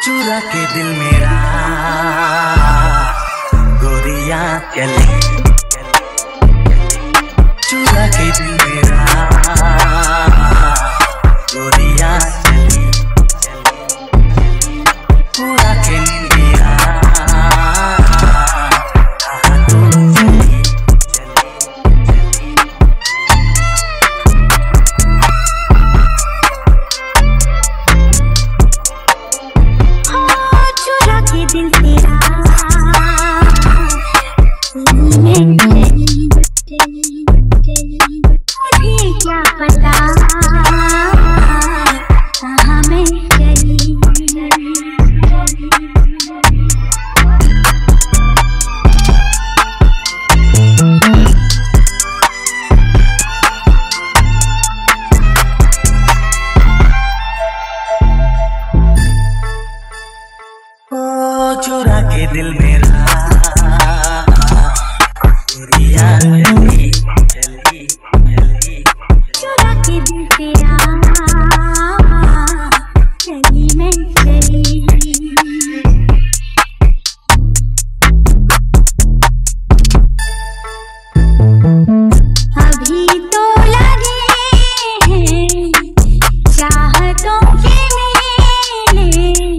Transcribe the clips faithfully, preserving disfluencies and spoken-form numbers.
चुरा के दिल मेरा गोरियां चली, चुरा के दिल मेरा गोरियां चली, उड़ा के निंदिया दिल तेरा मुझे क्या पता कहाँ मैं चली। चुरा के दिल मेरा गोरियां चली चली चली, चुरा के दिल तेरा चली मैं चली। अभी तो लगे हैं चाहतों के मेले,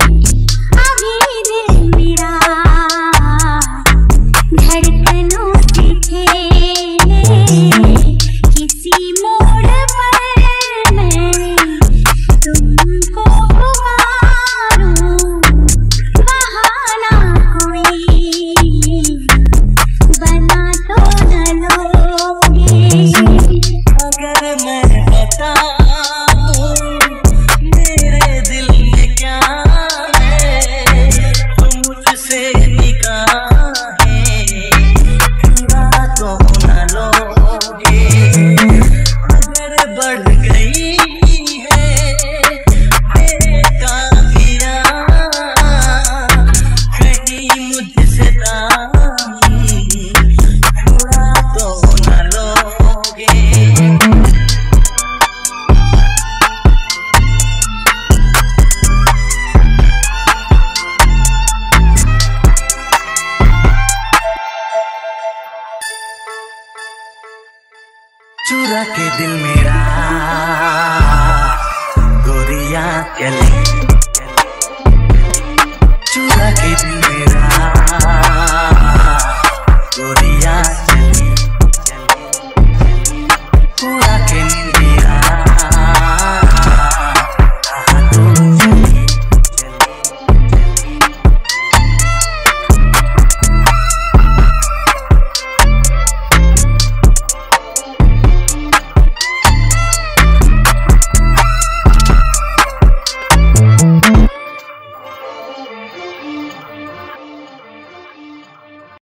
धड़कनों से खेले किसी मोड़ पर मैं तुमको पुकारूं, बहाना कोई बना तो न लोगे। अगर मैं बताऊं मेरे दिल में क्या है तो मुझसे चुरा के दिल मेरा गोरियां चली।